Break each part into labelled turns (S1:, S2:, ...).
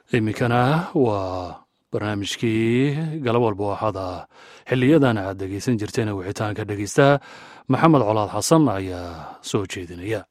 S1: iminkana waa barnaamijkii galab walba waxaada xiliyadan aad dhegaysan jirteen wixitaanka dhegaysta maxamed colaad xasan ayaa soo jeedinaya.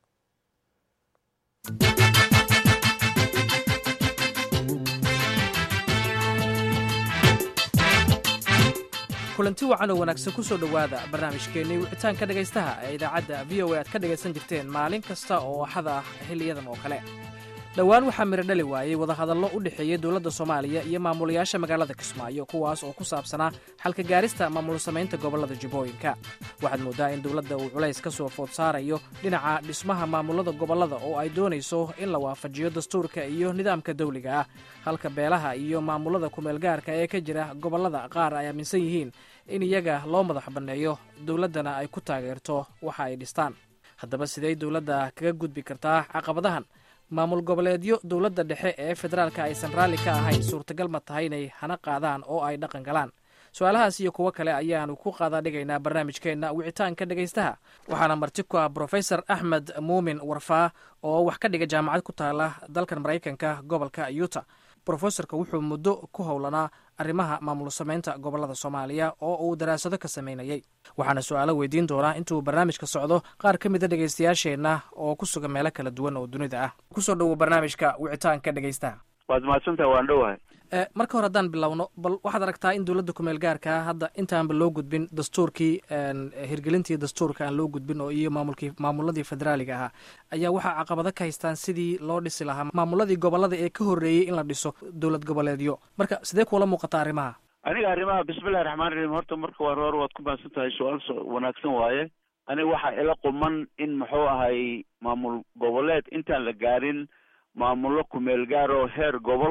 S2: kulanti wacan oo wanaagsan ku soo dhowaada barnaamijkeennii wixitaanka dhegaystaha ee idaacadda v o a aad ka dhegaysan jirteen maalin kasta oo axada ah xiliyadan oo kale. dhowaan waxaa miro dhali waayey wadahadallo u dhexeeyey dowladda soomaaliya iyo maamulayaasha magaalada kismaayo kuwaas oo ku saabsanaa xalka gaarista maamul samaynta gobollada jubbooyinka. waxaad mooddaa in dowladda uu culays ka soo food saarayo dhinaca dhismaha maamulada gobollada oo ay doonayso in la waafajiyo dastuurka iyo nidaamka dawliga ah, halka beelaha iyo maamulada kumeelgaarka ee ka jira gobollada qaar ay aaminsan yihiin in iyaga loo madax banneeyo dowladdana ay ku taageerto waxa ay dhistaan. haddaba sidee dowladda kaga gudbi kartaa caqabadahan? maamul goboleedyo dowladda dhexe ee federaalka aysan raalli ka ahayn suurtagal ma tahay inay hana qaadaan oo ay dhaqan galaan? su-aalahaas iyo kuwo kale ayaanu ku qaadaa dhigaynaa barnaamijkeenna wicitaanka dhegaystaha. waxaana marti ku ah brofesor axmed muumin warfaa oo wax ka dhiga jaamacad ku taala dalkan maraykanka gobolka yuta. brofesorka wuxuu muddo ku howlanaa arrimaha maamul samaynta gobollada soomaaliya oo uu daraasado ka samaynayey. waxaana su-aalo weydiin doonaa intuu barnaamijka socdo qaar ka mida dhegaystayaasheenna oo ku sugan meelo kala duwan oo dunida ah. kusoo dhowo barnaamijka wicitaanka dhegaystaha.
S3: waad mahadsantaha, waan dhowahay.
S2: marka hore haddaan bilowno, bal waxaad aragtaa in dowladda kumeel gaarkaa hadda intaanba loo gudbin dastuurkii hirgelintii dastuurka aan loo gudbin oo iyo maamuladii federaaliga ahaa ayaa waxaa caqabado ka haystaan sidii loo dhisi lahaa maamuladii gobollada ee ka horreeyey in la dhiso dowlad goboleedyo. marka sidee kuula muuqata arrimaha?
S3: aniga arrimaha bismillahi raxmaan raxiim, horta marka hore waad ku mahadsan tahay, su-aal wanaagsan waaye. aniga waxaa ila quman in muxuu ahay maamul goboleed intaan la gaarin maamulo kumeel gaar oo heer gobol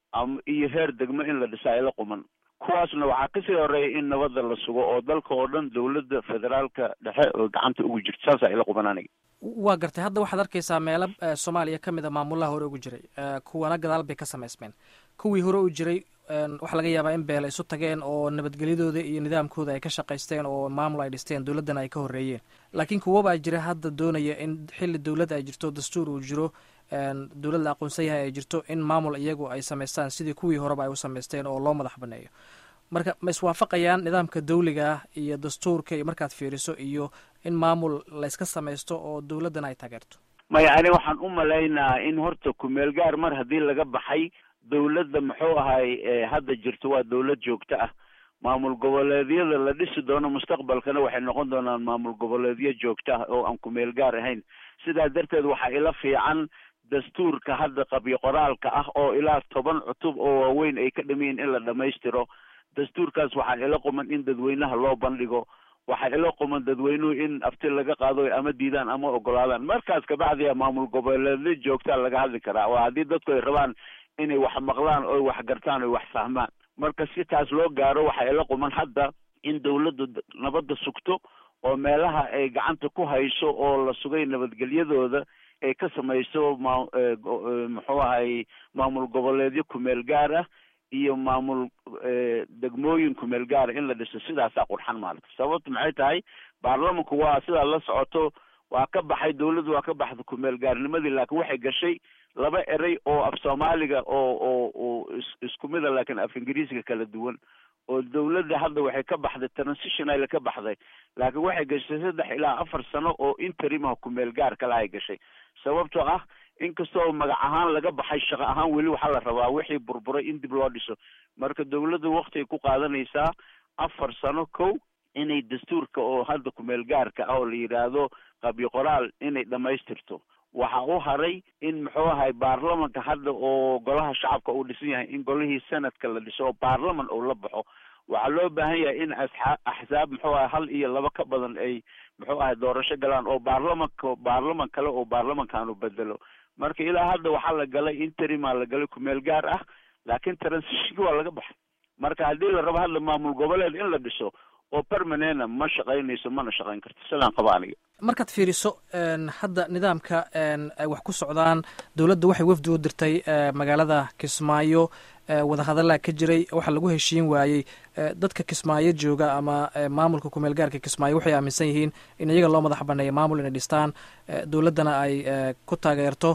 S3: iyo heer degmo in la dhisaa ila quman. kuwaasna waxaa kasii horeeya in nabadda la sugo oo dalka oo dhan dowladda federaalka dhexe oo gacanta ugu jirta. saasaa ila quman aniga.
S2: waa gartay. hadda waxaad arkaysaa meelo soomaaliya ka mid a maamulaha hore ugu jiray, kuwana gadaal bay ka samaysmeen. kuwii hore u jiray waxaa laga yaabaa in beela isu tageen oo nabadgelyadooda iyo nidaamkooda ay ka shaqaysteen oo maamul ay dhisteen, dowladdana ay ka horreeyeen. laakiin kuwabaa jira hadda doonaya in xilli dowladda ay jirto, dastuur uu jiro, dowlad la aqoonsan yahay ay jirto, in maamul iyagu ay samaystaan sidii kuwii horeba ay u samaysteen oo loo madax banneeyo. marka ma iswaafaqayaan nidaamka dawliga ah iyo dastuurka iyo markaad fiiriso iyo in maamul la iska samaysto oo dowladdana ay taageerto?
S3: maya, ani waxaan u malaynaa in horta kumeel gaar mar haddii laga baxay, dowladda muxuu ahay hadda jirto waa dowlad joogto ah. maamul goboleedyada la dhisi doono mustaqbalkana waxay noqon doonaan maamul goboleedyo joogto ah oo aan kumeel gaar ahayn. sidaa darteed waxaa ila fiican dastuurka hadda qabyo qoraalka ah oo ilaa 10 cutub oo waaweyn ay ka dhamayn in la dhamaystiro. dastuurkaas waxaa ila quman in dadweynaha loo bandhigo. waxaa ila quman dadweynuhu in afti laga qaado ama diidaan ama ogolaadaan. markaas kabacdiya maamul goboleedyo joogtaa laga hadli karaa. waa haddii dadku ay rabaan inay wax maqlaan oo wax gartaan oo wax fahmaan. marka si taas loo gaaro waxaa ila quman hadda in dowladdu nabadda sugto oo meelaha ay gacanta ku hayso oo la sugay nabadgelyadooda ay ka samayso muxuu ahay maamul goboleedyo kumeel gaar ah iyo maamul degmooyin kumeel gaara in la dhiso. sidaasaa qurxan maarata. sababtu maxay tahay? baarlamanku waa sidaa la socoto waa ka baxay, dowladdu waa ka baxda kumeel gaarnimadii, laakiin waxay gashay 2 erey oo af soomaaliga oo isku mid a laakiin af ingiriisiga kala duwan. oo dowladda hadda waxay ka baxday transitional ka baxday, laakiin waxay gashay 3 ilaa 4 sano oo interimaha kumeel gaar kala ay gashay. sababtoo ah inkastoo magac ahaan laga baxay, shaqo ahaan weli waxaa la rabaa wixii burburay in dib loo dhiso. marka dowladda waqtiay ku qaadanaysaa 4 sano kow inay dastuurka oo hadda kumeel gaarka ah oo la yidhaahdo qabyo qoraal inay dhamaystirto. waxa u haray in muxuu ahay baarlamanka hadda oo golaha shacabka uu dhisan yahay in golihii sanadka la dhiso oo baarlaman uu la baxo. waxaa loo baahan yahay in axsaab muxuu ahay 1 iyo 2 ka badan ay muxuu ahay doorasho galaan oo baarlaman kale oo baarlamankaanu bedelo. marka ilaa hadda waxaa la galay interima, la galay kumeel gaar ah, laakiin transitionki waa laga baxay. marka haddii la rabo hadda maamul goboleed in la dhiso oo permanena ma shaqaynayso, mana shaqayn karto. sidaan qaba aniga.
S2: markaad fiiriso hadda nidaamka ay wax ku socdaan, dowladda waxay wafdi u dirtay magaalada Kismaayo, wadahadallaa ka jiray, waxaa lagu heshiin waayey. dadka Kismaayo jooga ama maamulka kumeel gaarka Kismaayo waxay aaminsan yihiin in iyaga loo madax banneeyo maamul inay dhistaan, dowladdana ay ku taageerto.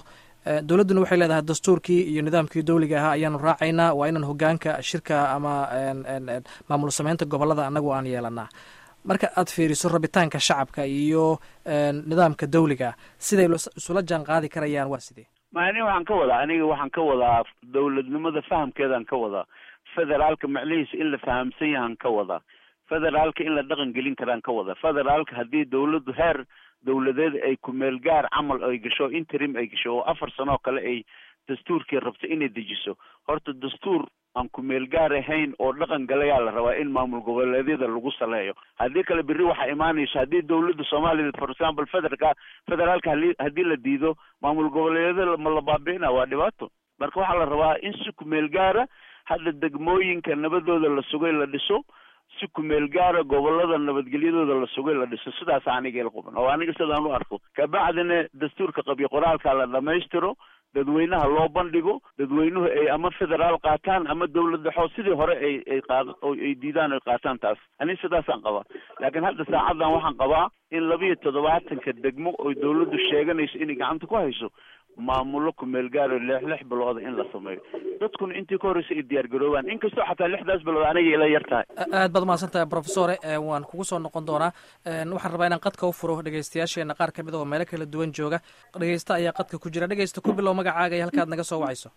S2: dowladduna waxay leedahay dastuurkii iyo nidaamkii dowliga ahaa ayaanu raacaynaa, waa inaan hogaanka shirka ama maamul sameynta gobollada annagu aan yeelanaa. marka aad fiiriso rabitaanka shacabka iyo nidaamka dowliga siday isula jaan qaadi karayaan waa sidee?
S3: aniga waxaan ka wadaa dowladnimada fahamkeedaan ka wadaa, federaalka macnihiisa in la fahamsan yahaan ka wadaa, federaalka in la dhaqan gelin karaan ka wada. federaalka haddii dowladdu heer dowladeed ay kumeel gaar camal ay gasho, interim ay gasho, oo 4 sano kale ay dastuurkii rabto inay dejiso, horta dastuur aan kumeel gaar ahayn oo dhaqan galayaa la rabaa in maamul goboleedyada lagu saleeyo. haddii kale berri waxaa imaanaysa haddii dowladda Soomaaliya for example federaalka haddii la diido maamul goboleedyada ma la baabi'ina, waa dhibaato. marka waxaa la rabaa in si kumeel gaara hadda degmooyinka nabadooda la sugay la dhiso, si kumeel gaara gobolada nabadgelyadooda la sugay la dhiso. sidaas aniga ila quban oo aniga sidaan u arko. kabacdina dastuurka qabyo qoraalka la dhamaystiro, dadweynaha loo bandhigo, dadweynuhu ay ama federaal qaataan ama dowladda xoos sidii hore ay diidaan ay qaataan. taas aniga sidaasaan qabaa. laakiin hadda saacadan waxaan qabaa in 72 degmo oo dowladdu sheeganayso inay gacanta ku hayso maamulo kumeel gaar oo 6 bilood in la sameeyo, dadkuna intii ka horeysa ay diyaar garoobaan, inkastoo xataa 6daas bilood aniga ila yartahay.
S2: aad baad mahadsantahay professor. waan kugu soo noqon doonaa. waxaan rabaa inaan qadka u furo dhegeystayaasheena qaar kamid oo meelo kala duwan jooga. dhegeysta ayaa qadka ku jira. dhegeysta ku bilow magacaaga iyo halkaad naga soo wacayso.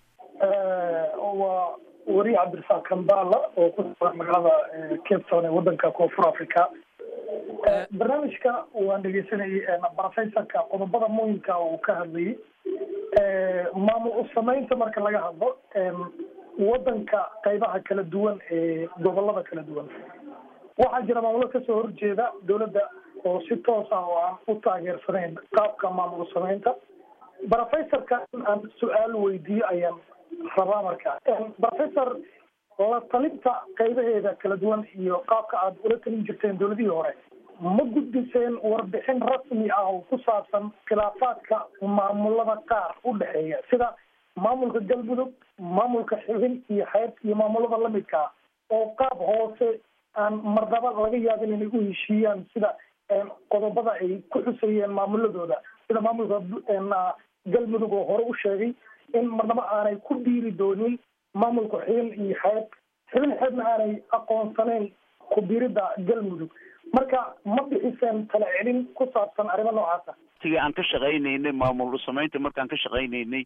S4: waa wariye cabdirasaaq kambala oo ku sugan magaalada Cape Town ee wadanka Koonfur Africa. barnaamijka waan dhegeysanayay professorka qodobada muhiimka oo ka hadlayay maamul sameynta marka laga hadlo wadanka qaybaha kala duwan ee gobolada kala duwan. waxaa jira maamulo kasoo horjeeda dowladda oo si toos ah oo aan u taageersanayn qaabka maamul sameynta. professorka aan su-aal weydiiyo ayaan rabaa marka. professor, la talinta qaybaheeda kala duwan iyo qaabka aad ula talin jirteen dowladihii hore, ma gudbiseen warbixin rasmi ah oo ku saabsan khilaafaadka maamulada qaar u dhexeeya sida maamulka galmudug, maamulka xubin iyo xeeb iyo maamulada lamidka ah oo qaab hoose aan marnaba laga yaabin inay u heshiiyaan sida qodobada ay ku xusayeen maamuladooda, sida maamulka galmudug oo hore u sheegay in marnaba aanay ku dhiiri doonin maamulka xubin iyo xubin xeebna aanay aqoonsanayn ku biirida galmudug. marka ma bixiseen tala celin ku saabsan arrimo noocaasa?
S3: tii aan ka shaqaynaynay maamul sameynta markaan ka shaqaynaynay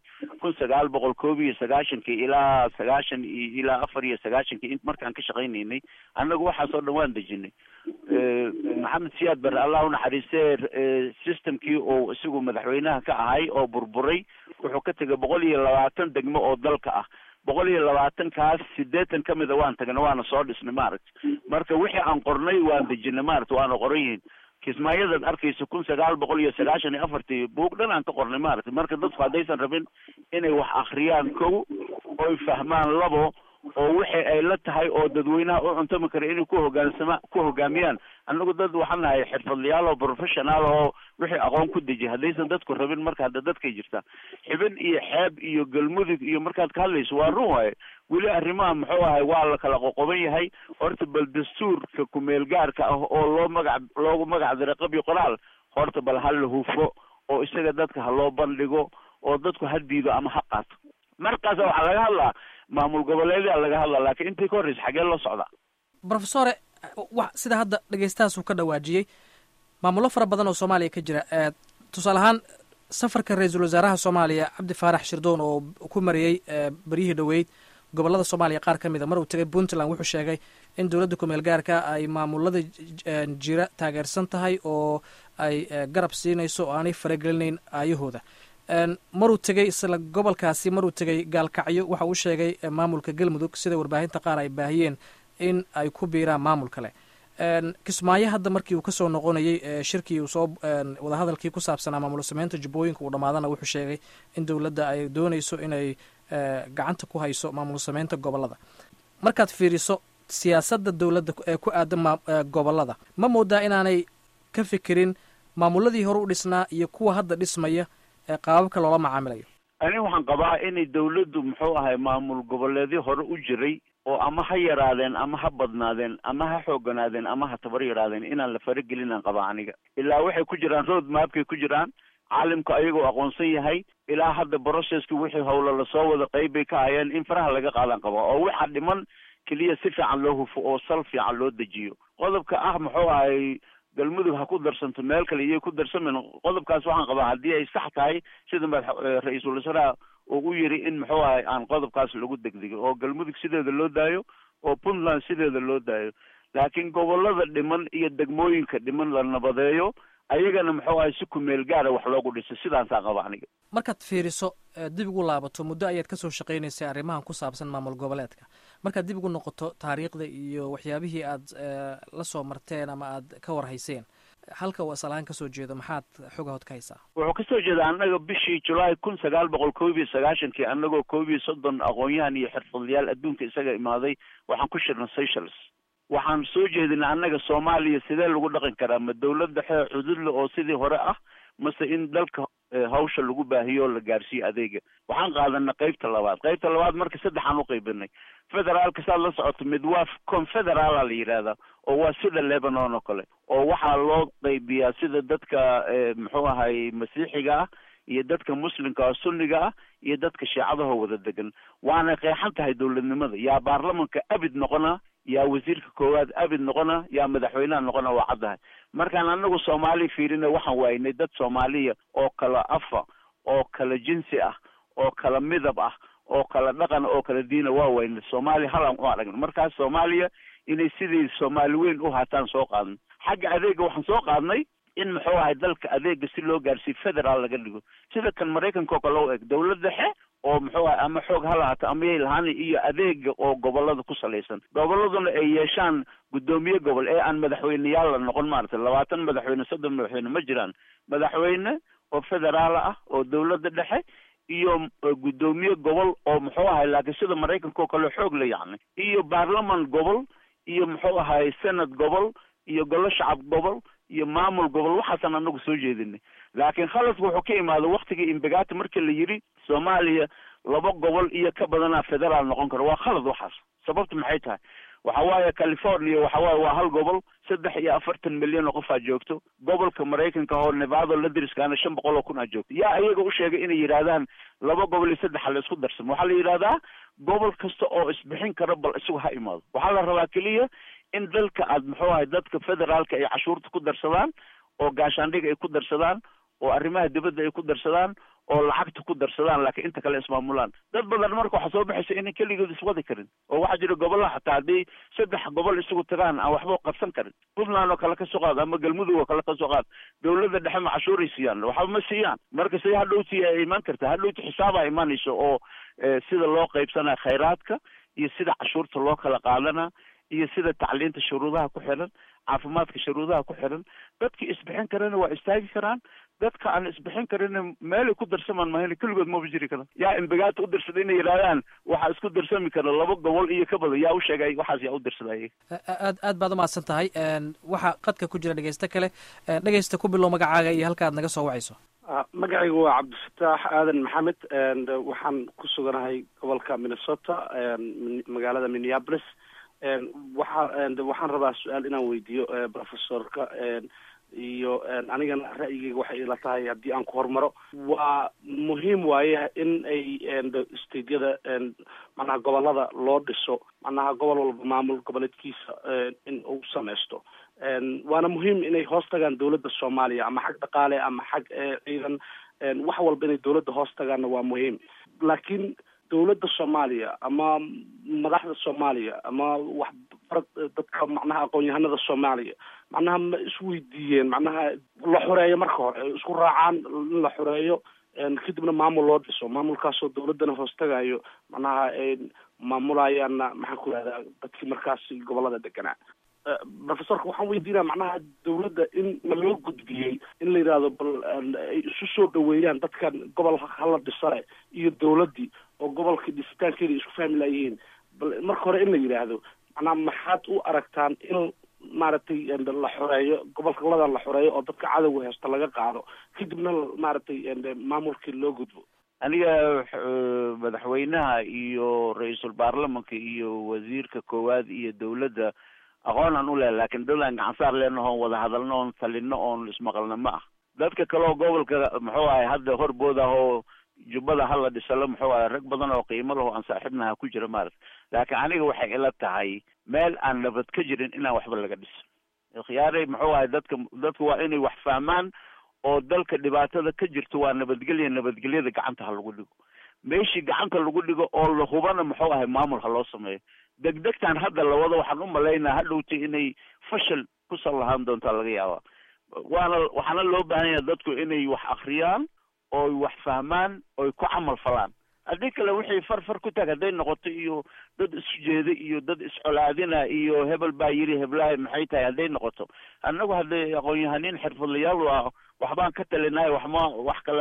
S3: 1991 ilaa 90 ilaa 94 markaan ka shaqaynaynay annagu waxaas oo dhan waan dejinay. maxamed siyaad barre allah u naxariistee systemkii oo isagu madaxweynaha ka ahay oo burburay wuxuu ka tegay 120 degmo oo dalka ah. 120kaas 80 kamida waan tagnay waana soo dhisnay maaragtay. marka wixii aan qornay waan dejinay maaragtay, waana qoran yihiin. kismaayadan arkaysa 1994 buug dhan aan ka qornay maaragtay. marka dadku haddaysan rabin inay wax akhriyaan kow oy fahmaan labo oo wixii ay la tahay oo dadweynaha u cuntami kara inay ku hogaamiyaan. annagu dad waxaan nahay xirfadlayaal oo professional oo wixii aqoon ku dejiya. haddaysan dadku rabin marka hadda dadkay jirtaa xibin iyo xeeb iyo galmudug iyo markaad ka hadlayso waa run waaye. weli arrimaha muxuu ahay waa la kala qoqoban yahay. horta bal dastuurka kumeel gaarka ah oo loogu magac diray qabyo qoraal horta bal ha la hufo oo isaga dadka ha loo bandhigo oo dadku ha diido ama ha qaato. markaas waxaa laga hadlaa maamul goboleedyada laga hadlaa, laakiin intii ka horreysa xagee loo socdaa?
S2: professor, sida hadda dhegeystahaas uu ka dhawaajiyey maamulo fara badan oo soomaaliya ka jira. tusaale ahaan safarka ra-iisul wasaaraha soomaaliya cabdi faarax shirdoon oo ku mariyey beryihii dhoweyd gobolada soomaaliya qaar ka mid a mar uu tegay puntland wuxuu sheegay in dowladda kumeel gaarka ay maamulada jira taageersan tahay oo ay garab siinayso oo aanay faragelinayn aayahooda. maruu tegey isla gobolkaasi maruu tegey gaalkacyo waxa uu sheegay maamulka galmudug sida warbaahinta qaar ay baahiyeen in ay ku biiraan maamul kale. kismaayo hadda markii uu kasoo noqonayey shirkii uu soo wadahadalkii ku saabsanaa maamul sameynta jubbooyinka uu dhammaadana wuxuu sheegay in dowladda ay doonayso inay gacanta ku hayso maamul sameynta gobolada. markaad fiiriso siyaasadda dowladda ee ku aadan gobolada, ma moodaa inaanay ka fikirin maamuladii hore u dhisnaa iyo kuwa hadda dhismaya qaababka loola macaamilayo?
S3: aniga waxaan qabaa inay dowladdu muxuu ahay maamul goboleedyo hore u jiray oo ama ha yaraadeen ama ha badnaadeen ama ha xooganaadeen ama ha tabar yaraadeen inaan la faragelinaan qabaa aniga. ilaa waxay ku jiraan road mapkay ku jiraan, caalamku ayagoo aqoonsan yahay, ilaa hadda processki wixii howlo lasoo wada qayb bay ka hayeen in faraha laga qaadan qabo oo waxa dhiman keliya si fiican loo hufo oo sal fiican loo dejiyo qodobka ah muxuu ahay galmudug ha ku darsanto meel kale iyay ku darsamin qodobkaas waxaan qabaa haddii ay sax tahay sida ra-iisul wasaaraha uu u yiri in muxuu ahay aan qodobkaas lagu degdegin oo galmudug sideeda loo daayo oo puntland sideeda loo daayo laakiin gobolada dhiman iyo degmooyinka dhiman la nabadeeyo ayagana muxuu ahay si ku meel gaara wax loogu dhisay sidaasaan qaba aniga
S2: markaad fiiriso dib ugu laabato muddo ayaad kasoo shaqaynaysay arrimahan ku saabsan maamul goboleedka markaad dib ugu noqoto taariikhda iyo waxyaabihii aad la soo marteen ama aad ka warhayseen halka uu asal ahaan kasoo jeedo maxaad xogahood ka haysaa
S3: wuxuu kasoo jeeda annaga bishii July 1990 annagoo 30 aqoon-yahan iyo xirfadlayaal adduunka isaga imaaday waxaan ku shirnay Seychelles waxaan soo jeedinay annaga Soomaaliya sidee lagu dhaqan karaa ma dawladda xuduudle oo sidii hore ah mase in dalka hawsha lagu baahiyo la gaarsiiyo adeega waxaan qaadanay qaybta labaad marka saddexaan u qaybinay federaalka saad la socoto mid waa confederal la yiraahdaa oo waa sida Lebanon oo kale oo waxaa loo qaybiyaa sida dadka muxuu ahay masiixiga ah iyo dadka muslimka sunniga ah iyo dadka shiicadaha wada degan waana qeexan tahay dawladnimada yaa baarlamaanka abid noqona yaa wasiirka koowaad abid noqona yaa madaxweynaha noqona waa caddahay markaan anagu Soomaali fiirina waxaan waynay dad Soomaaliya oo kala afa oo kala jinsi ah oo kala midab ah oo kala dhaqan oo kala diin waa waynay Soomaali halaan u aragnay markaas Soomaaliya inay sidii Soomaali weyn u haataan soo qaadan xagga adeega waxaan soo qaadnay in muxuu ahay dalka adeega si loo gaarsiiyo federal laga dhigo sida kan Mareykanka oo kale oo eg dawladda dhexe oo muxuu ahay ama xoog halaata ama ilhaan iyo adeega oo gobolada ku salaysan goboladuna ay yeeshaan gudoomiye gobol ee aan madaxweynayaal la noqon maartay 20 madaxweyne 30 madaxweyne ma jiraan madaxweyne oo federaal ah oo dawladda dhexe iyo gudoomiye gobol oo muxuu ahay laakiin sida Mareykanka oo kale xoog la yacni iyo baarlamaan gobol iyo muxuu ahay senad gobol iyo golo shacab gobol iyo maamul gobol waxaasan anagu soo jeedinay laakiin khaladku wuxuu ka imaado waqtigii imbagaati markii la yiri Soomaaliya 2 gobol iyo ka badanaa federaal noqon karo waa khalad waxaas sababtu maxay tahay waxa waaye California waxa waaye waa hal gobol 43 milyan oo qof aa joogto gobolka Mareykanka oo Nevada la diriskaana 500 kun aa joogto yaa ayaga u sheegay inay yiraahdaan 2 gobol iyo 3 la isku darsamo waxa la yiraahdaa gobol kasta oo isbixin kara bal isugu ha imaado waxa la rabaa kaliya in dalka aad muxuu ahay dadka federaalka ay cashuurta ku darsadaan oo gaashaandhiga ay ku darsadaan oo arrimaha dibadda ay ku darsadaan oo lacagta ku darsadaan laakiin inta kale ismaamulaan dad badan marka waxa soo baxaysa in kaligood iswadi karin oo waxa jira gobolaha xataa hadii 3 gobol isugu tagaan aan waxba qabsan karin Puntland oo kale ka soo qaad ama Galmudug oo kale ka soo qaad dawladda dhexe ma cashuuraysiiyaan waxa ma siiyaan marka si hadhowtii ay iman kartaa hadhowtii xisaaba imanayso oo sida loo qaybsanaa khayraadka iyo sida cashuurta loo kala qaadana iyo sida tacliinta shuruudaha ku xiran caafimaadka shuruudaha ku xiran dadkii isbixin karana waa istaagi karaan dadka aan isbixin karin meel ku darsamaan ma kaligood ma jiri karaan yaa imbagaata u dirsaday inay yiraahdaan waxa isku darsami kara 2 gobol iyo ka badan yaa u sheegay waxaas yaa u dirsaday
S2: aad baad u mahadsan tahay waxa qadka ku jira dhageysta kale dhageysta ku bilow magacaaga iyo halka aad naga soo wacayso
S5: magacaygu waa Cabdifataax Aadan Maxamed waxaan ku suganahay gobolka Minnesota magaalada Minneapolis waxaan rabaa su-aal inaan weydiiyo professorka iyo anigana ra'yigayga waxay ila tahay haddii aan ku hormaro waa muhiim waaye in ay stateyada macnaha gobolada loo dhiso macnaha gobol walba maamul goboleedkiisa in uu sameysto waana muhiim inay hoos tagaan dawladda Soomaaliya ama xag dhaqaale ama xag ciidan wax walba inay dawladda hoos tagaana waa muhiim laakiin dawladda Soomaaliya ama madaxda Soomaaliya ama wax dadka macnaha aqoon-yahanada Soomaaliya macnaha ma isweydiiyeen macnaha la xoreeyo marka hore isku raacaan in la xoreeyo kadibna maamul loo dhiso maamulkaasoo dawladdana hoos tagayo macnaha maamulayaana maxaan ku rahdaa dadkii markaas gobolada deganaa professorka waxaan weydiinaa macnaha dawladda in ma loo gudbiyey in la yidhaahdo bal ay isu soo dhaweeyaan dadkan gobol hala dhisale iyo dawladdii oo gobolka dhisitaankeeda isku fahmi laayihiin bal marka hore in la yidhaahdo macnaha maxaad u aragtaan in maaragtay la xoreeyo gobolkaladan la xoreeyo oo dadka cadowga heesta laga qaado kadibna maaragtay maamulkii loo gudbo
S3: aniga madaxweynaha iyo ra-iisul baarlamanka iyo wasiirka koowaad iyo dawladda aqoon aan u leeyahay laakiin dawladda gacansaar leenahay oo wada hadalno oo talino oo ismaqalna ma ah dadka kale oo gobolka muxuu ahay hadda horbooda oo jubbada hala dhisalo muxuu ahay rag badan oo qiimo laho aan saaxiibnaha ku jira maarata laakiin aniga waxay ila tahay meel aan nabad ka jirin inaan waxba laga dhiso khiyaaray muxuu ahay dadku waa inay wax fahmaan oo dalka dhibaatada ka jirto waa nabadgelyada gacanta ha lagu dhigo meeshii gacanta lagu dhigo oo la hubana muxuu ahay maamul ha loo sameeyo degdegtan hadda lawada waxaan u malaynaa hadhowtay inay fashil ku sal lahaan doontaa laga yaabaa waxaana loo baahan yahay dadku inay wax akriyaan ooy wax fahmaan ooy ku camal falaan haddii kale wixii farfar ku taag hadday noqoto iyo dad isu jeeda iyo dad iscolaadina iyo hebel baa yiri heblahay maxay tahay hadday noqoto annagu hadday aqoon-yahaniin xirfadlayaal ah waxbaan ka talinahay wax kale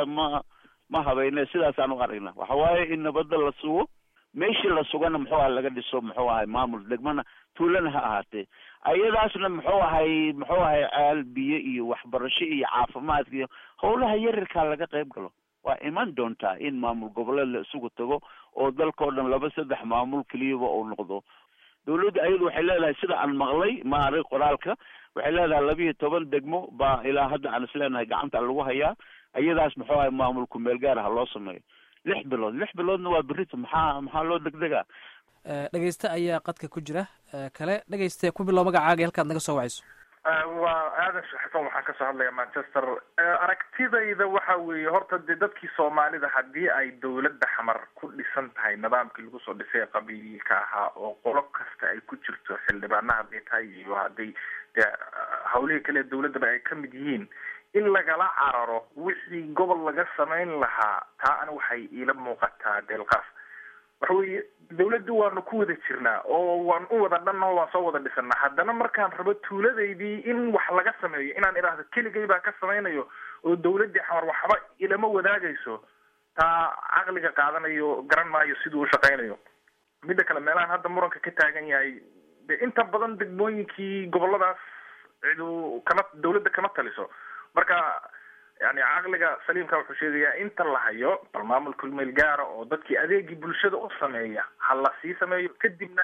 S3: ma habayne sidaasaan u aragnaa waxa waaye in nabadda la sugo meeshii la sugana muxuu ahay laga dhiso muxuu ahay maamul degmana tuulana ha ahaatee ayadaasna muxuu ahay caal biyo iyo waxbarasho iyo caafimaadka iyo howlaha yarirkaa laga qayb galo waa iman doontaa in maamul goboleed la isugu tago oo dalkao dhan 2-3 maamul keliyaba uu noqdo dawladda ayadu waxay leedahay sida aan maqlay ma arag qoraalka waxay leedahay 12 degmo baa ilaa hadda aan isleenahay gacanta lagu hayaa ayadaas muxuu ahay maamulku meel gaar ah loo sameeyo 6 biloodna waa berrito maxaa loo degdegaa
S2: dhegeyste ayaa qadka ku jira kale dhegeyste ku bilow magacaaga halkaad naga soo wacayso
S6: waa aadan shaxsan waxaan kasoo hadlaya manchester aragtidayda waxa weeye horta dee dadkii soomaalida haddii ay dawladda xamar ku dhisan tahay nidaamkii lagu soo dhisay qabiilka ahaa oo qolo kasta ay ku jirto xildhibaanaha hadday tahay iyo hadday dee hawlihii kale dawladdaba ay kamid yihiin in lagala cararo wixii gobol laga samayn lahaa taa ana waxay iila muuqataa deelqaaf waxa weeye dawladdu waanu ku wada jirnaa oo waan u wada dhanno waan soo wada dhisanaa haddana markaan rabo tuuladaydii in wax laga sameeyo inaan idhaahdo keligay baa ka samaynayo oo dawladdii xamar waxba ilama wadaagayso taa caqliga qaadanayo garan maayo siduu u shaqaynayo midda kale meelahan hadda muranka ka taagan yahay de inta badan degmooyinkii goboladaas cidu dawladda kama taliso marka yani caqliga saliimka wuxuu sheegayaa inta la hayo bal maamulka meel gaara oo dadkii adeegii bulshada u sameeya ha la sii sameeyo kadibna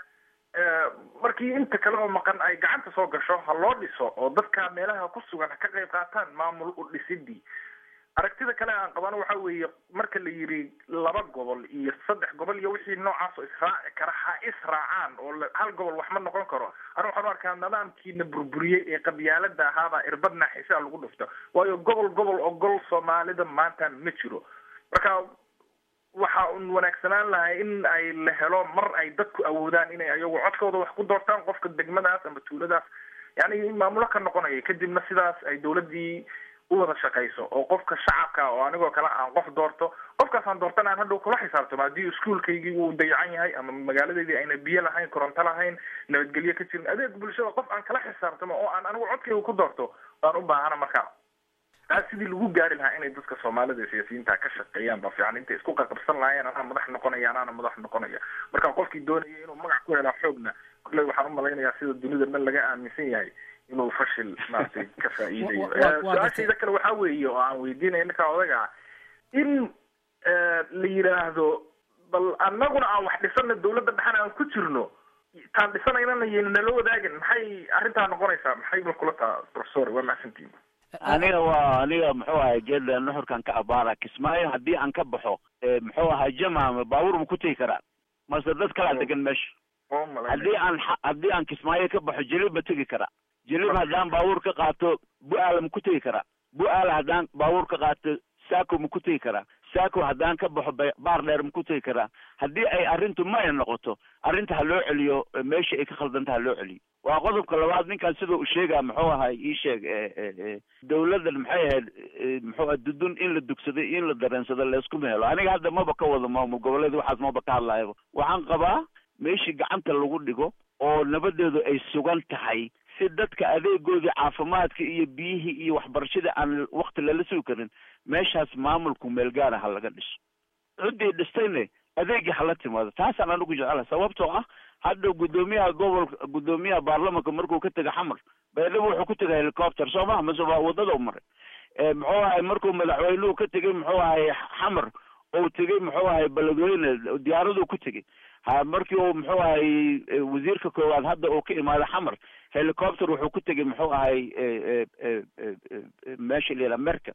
S6: markii inta kale oo maqan ay gacanta soo gasho ha loo dhiso oo dadka meelaha ku sugan ha ka qayb qaataan maamul u dhisidii aragtida kale aan qabano waxa weeye marka la yiri 2 gobol iyo 3 gobol iyo wixii noocaas oo israaci kara ha israacaan oo hal gobol wax ma noqon karo waxaan arkaa nidaamkiina burburiyay ee qabyaalada ahaaba irbadna xiisa lagu dhufto waayo gobol oo gol Soomaalida maanta ma jiro marka waxa uu wanaagsanaan lahaa in ay la helo mar ay dadku awoodaan inay ayagu codkooda wax ku doortaan qofka degmadaas ama tuuladaas yani maamulo ka noqonaya kadibna sidaas ay dawladii u wada shaqayso oo qofka shacabka oo anigoo kale aan qof doorto qofkaas aan doortana aan hadhow kula xisaabtamo haddii iskuulkaygii uu dayacan yahay ama magaaladeydii ayna biyo lahayn koronto lahayn nabadgelyo ka jirin adeeg bulshada qof aan kala xisaabtamo oo aan anigu codkayga ku doorto waan u baahana marka taas sidii lagu gaari lahaa inay dadka soomaalida siyaasiyiinta ka shaqeeyaan ba fiican intay isku qabsan lahaayeen anaa madax noqonaya marka qofkii doonaya inuu magac ku helaa xoogna kulley waxaan u malaynayaa sida dunida dhan laga aaminsan yahay inuu fashil maaragtay ka faa'iidayo su-aashayda kale waxaa weeye oo aan weydiinaya ninka odaga in la yidhaahdo bal annaguna aan wax dhisana dawladda dhexan aan ku jirno taan dhisanaynana yayna nala wadaagin maxay arrintaa noqonaysaa maxay bal kula taa professor waa mahadsantiin
S3: aniga muxuu ahay jeeda nuxurkan ka abaara kismaayo haddii aan ka baxo muxuu ahay jamaama baabuur ma ku tegi karaa mase dad kalaa degan meesha haddii aan kismaayo ka baxo jilib ma tegi karaa jilib haddaan baabuur ka qaato bu-aala ma ku tegi karaa bu-aala haddaan baabuur ka qaato saako ma ku tegi karaa saako haddaan ka baxo baar dheer ma ku tegi karaa haddii ay arrintu maya noqoto arrinta ha loo celiyo meesha ay ka khaldanta ha loo celiyo waa qodobka labaad ninkaan sida uu sheegaa muxuu ahay ii sheeg dawladdan maxay ahayd muxuu aha dudun in la dugsaday in la dareensado layskuma helo aniga hadda maba ka wado maamul goboleed waxaas maba ka hadlayaba waxaan qabaa meeshii gacanta lagu dhigo oo nabadeedu ay sugan tahay si dadka adeegoodii caafimaadka iyo biyihii iyo waxbarashada aan wakti lala sugi karin meeshaas maamulku meel gaara ha laga dhiso ciddii dhistayne adeegii hala timaado taasaan anigu jecelahay sababtoo ah hadda gudoomiyaha baarlamanka markuu ka tega xamar baydhabo wuxuu ku tegay helicopter soo maha mase waa wadada u maray muxuu ahay markuu madaxweynuhu ka tegay muxuu ahay xamar ou tegay muxuu ahay beledweyne diyaaraduu ku tegay markii uu muxuu ahay wasiirka koowaad hadda uu ka imaaday xamar helicopter wuxuu ku tegay muxuu ahay meesha la yidhaha merka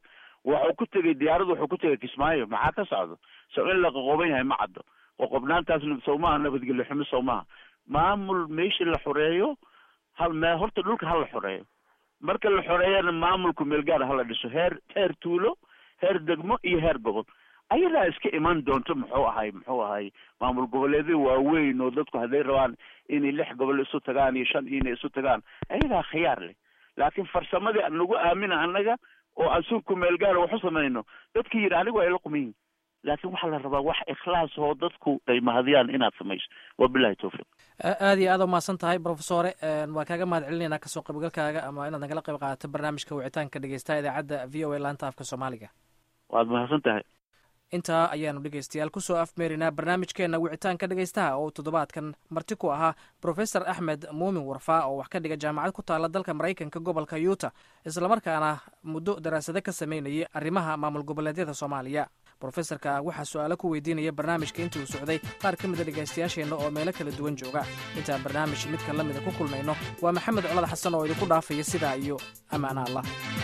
S3: wuxuu ku tegey diyaaradu wuxuu ku tegey kismaayo maxaa ka socdo so in la qoqoban yahay ma caddo qoqobnaantaasna sawmaha nabadgelyo xumo sawmaha maamul meeshii la xoreeyo horta dhulka hala xoreeyo marka la xoreeyana maamulku meel gaar hala dhiso heer tuulo heer degmo iyo heer gobol ayadaa iska iman doonto muxuu ahay maamul goboleedyo waaweyn oo dadku hadday rabaan inay 6 gobol isu tagaan iyo 5 inay isu tagaan ayadaa khiyaar leh laakiin farsamadii nagu aamina annaga oo asuunku meel gaar wax u sameeyno dadkii yiri anigu ay la qumin laakiin waxa la rabaa wax ikhlaas oo dadku ay mahadiyaan inaad samayso wabillahi tawfiiq
S2: aad iyo aad u maasan tahay professore waa kaaga mahadcelinaynaa kasoo qaybgalkaaga ama inaad nagala qayb qaadato barnaamijka wicitaanka dhegeysta idaacadda VOA laanta afka Soomaaliga
S3: waad mahadsan tahay
S2: intaa ayaanu dhegeystayaal kusoo afmeerinaa barnaamijkeena wicitaanka dhegeystaha oo toddobaadkan marti ku ahaa professor Axmed Muumin Warfaa oo wax ka dhiga jaamacad ku taala dalka Mareykanka gobolka Utah islamarkaana muddo daraasado ka sameynayay arrimaha maamul goboleedyada Soomaaliya professorka waxaa su'aalo ku weydiinaya barnaamijka intii uu socday qaar ka mid ah dhegeystayaasheena oo meelo kala duwan jooga intaan barnaamij midka la mid ku kulmayno waa Maxamed Colaad Xasan oo idinku dhaafaya sidaa iyo amaana Allah